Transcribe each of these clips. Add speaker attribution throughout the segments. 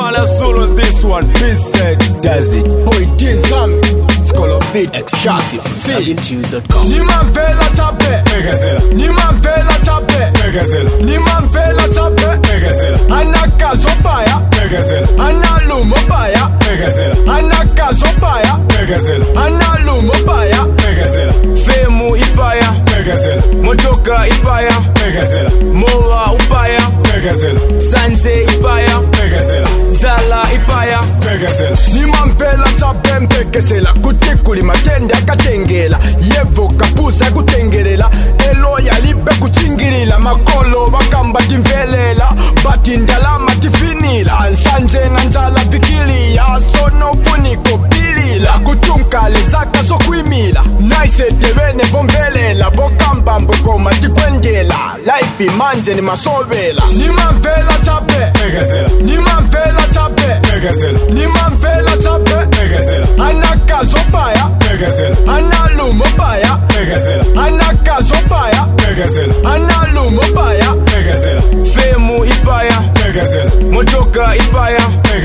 Speaker 1: Mala solo this one. This said does it.
Speaker 2: Boy, this Skull of it, exclusive.
Speaker 1: Niman vela tape, Niman vela tape, Niman vela tape, Anaka zopaya, Analu mopaya, Anaka zopaya, Analu mopaya, Femu ipaya, Motoka ipaya, Moa upaya, Sanse ipaya, Zala ipaya, Niman vela tape mpekesela, kutikuli matende akatengela, yevo kapusa kutengelela, eloya libe kuchingirila, makolo bakamba timvelela, bati ndalama tifinila, ansanje nanjala vikilia, sono funiko bilila, kutunkale zaka sokwimila, naisetevene vombelela, bokamba mbokoma tikwendela, life manje ni masobela, nimanvela tape, nimanvela tape, nimanvela tape, Anaka zopaya, Analu mopaya, Anaka zopaya, Analu mopaya, Femu ipaya, Motoka ipaya,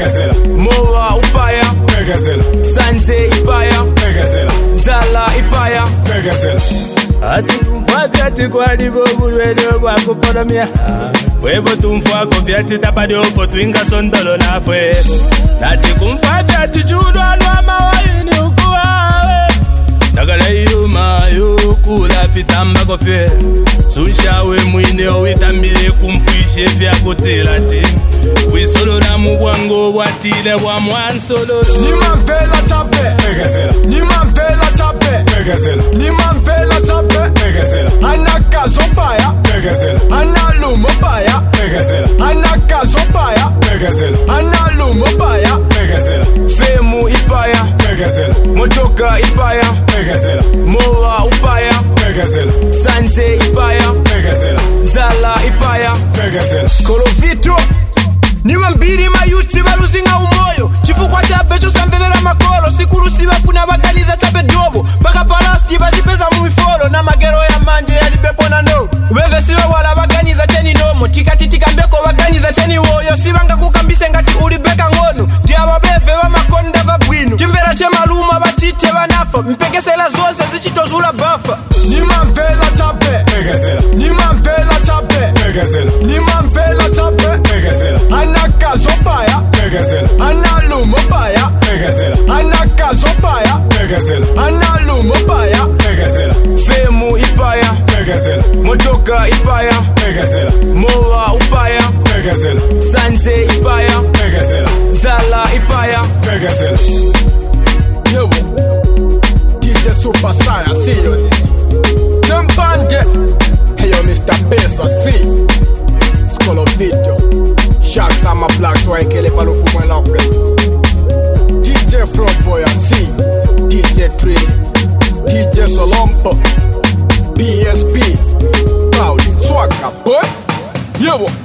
Speaker 1: Moa upaya, Sanse ipaya, Zala ipaya.
Speaker 3: Ati kumfadhi ati kwa libo bulwele wa kupodomia, Webo tumfuako fiati tapadi opo tuinga sondolo na fuego. Ati kumfadhi ati chudwa nwa mawaini ukuwawe, Nagala yuma kula fitamba kofye, Sunshawe mwine owitambile kumfuishe fya kutila ti, Wisolora mugwango watile wa mwansoloro.
Speaker 1: Nimanvela tape, Nimanvela tape, Nimanvela tape, Anaka zopaya, Analu mopaya, Anaka zopaya, Analu mopaya, Femu ipaya, Motoka ipaya, Moa upaya, Sanse ipaya, Zala ipaya.
Speaker 2: Skolo vito niwe mbiri mayuti baluzinga umoyo, chifukwa chape chosamvelera makolo, sikurusi bafuna baganiza chape dobo, paka palasti bazipeza mumifolo, na magero ya manje yalibepo na no, ubevesiwe wala baganiza cheni nomo, tikatitika mbeko baganiza cheni woyo, sibanga kukambise ngati ulibeka ngono, diaba beve wa makonde va bwino, chimvera che maluma batite banafa, mpekesela zose zichitozula bafa.
Speaker 1: Nimanvela tape, Nimanvela tape, Nimanvela tape, Anaka zopaya, Analu mopaya, Anaka zopaya, Analu mopaya, Femu ipaya, Motoka ipaya, Moa upaya, Sanse ipaya, Zala ipaya.
Speaker 2: Yo, DJ Super Saiyan, see you this. Tempante, hey yo Mr. Pesa, see. Skull of video. Sharks are my black, so I kill it for the full lock. DJ Front Boy, see. DJ Tree, DJ Solompo, BSP, Pauli, Swagger, boy. Yo.